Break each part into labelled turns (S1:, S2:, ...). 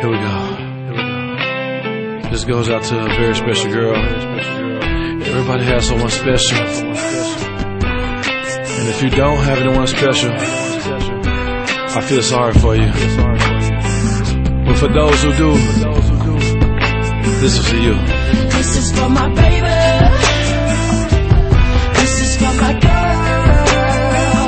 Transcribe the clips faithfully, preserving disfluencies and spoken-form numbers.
S1: Here we go. Here we go. This goes out to a very special girl. Everybody has someone special. And if you don't have anyone special, I feel sorry for you. But for those who do, this is for you.
S2: This is for my baby. This is for my girl.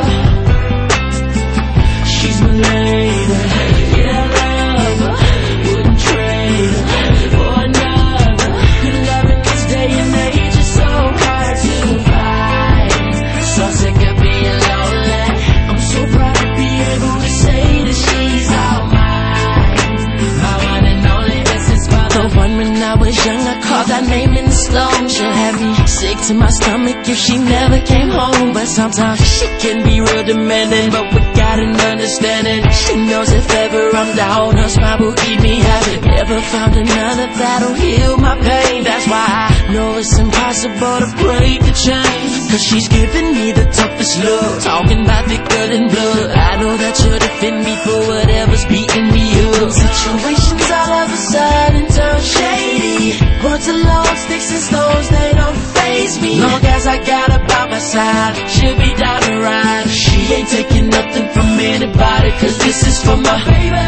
S2: She's my lady. Yeah, I love her. Wouldn't trade her for another. Good loving this day and age is so hard to find. So sick of being lonely. I'm so proud to be able to say that she's all mine. My one and only. This is for the one when I was young. I called that name in the stone. She'll have me sick to my stomach if she never came home. But sometimes she can be real demanding, but we got an understanding. She knows if ever I'm down, her smile will keep me happy. Never found another that'll heal my pain. That's why I know it's impossible to break the chain, cause she's giving me the toughest love. Talking about thicker than blood. I know that you'll defend me for whatever's beating me up. Situations all of a sudden turn shady. Words alone, sticks and stones, they don't faze me. Long as I got her by my side, she'll be down to ride. She ain't taking nothing from anybody, cause this is for my baby.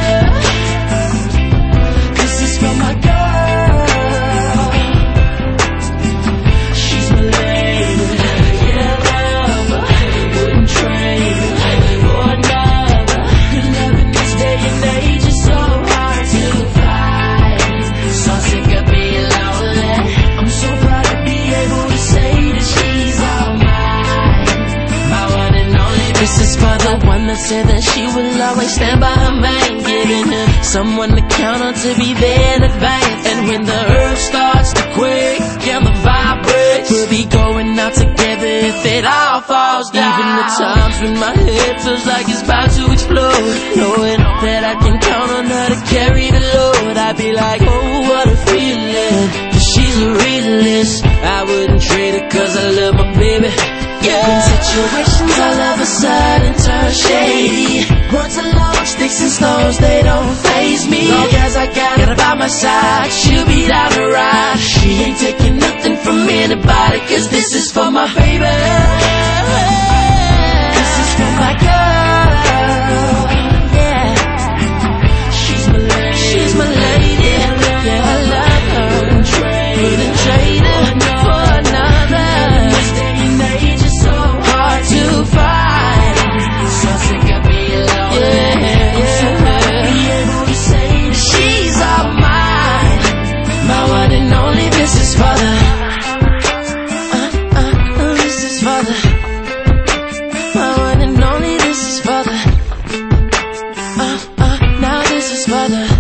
S2: This is for my girl. She's my lady. Yeah, I love her. Wouldn't trade her for another. Good loving this day and age is so hard to find. So sick of being lonely. I'm so proud to be able to say that she's all mine. My one and only. This is for the one that said that she will always stand by her man, giving him someone to count on to be there in advance. And when the earth starts to quake and the vibrates, we'll be going out together if it all falls down. Even the times when my head feels like it's about to explode, knowing that I can count on her to carry the load, I'd be like, oh, what a feeling. Cause she's a realist. I wouldn't trade her cause I love my baby. Yeah. When situations all of a sudden turn shady, words alone, sticks and stones, they don't faze me. Long as I got her by my side, she'll be down to ride. She ain't taking nothing from anybody, cause this is for my baby. This is for my girl. Yeah. She's my lady. She's my lady. Yeah, I love her. Wouldn't trade, wouldn't trade her for another. This day and age is so hard to find. So sick of being lonely. Yeah, I'm so proud to be able to say that she's all mine. My one and only. This is for the uh, uh, uh, this is for the my one and only. This is for the uh, uh, now this is for the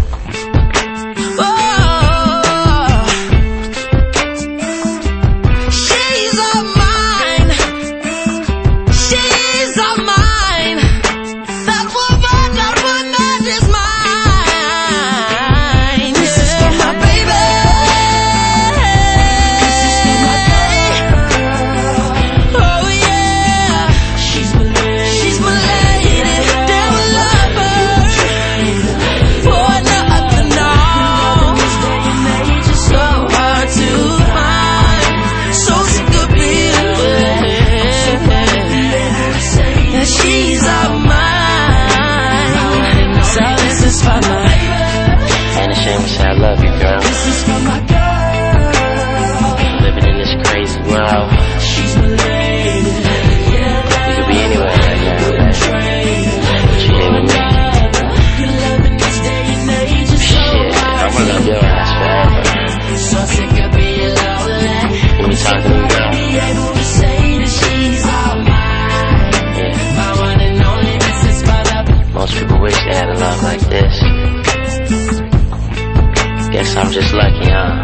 S3: I love you, girl.
S2: This is for my girl.
S3: Living in this crazy world.
S2: She's my lady. Yeah,
S3: you could be anywhere right now, man. But you here with me.
S2: good loving this day and age is so
S3: Shit, I wanna love your ass forever.
S2: so sick of being lonely.
S3: You be talking to me, girl?
S2: Be able to say that she's all mine.
S3: Yeah.
S2: My one and only. This is for the.
S3: Most people wish they had a love like this. Guess I'm just lucky, huh?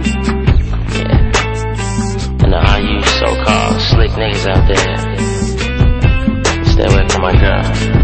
S3: Yeah. And all you so-called slick niggas out there, stay away from my girl.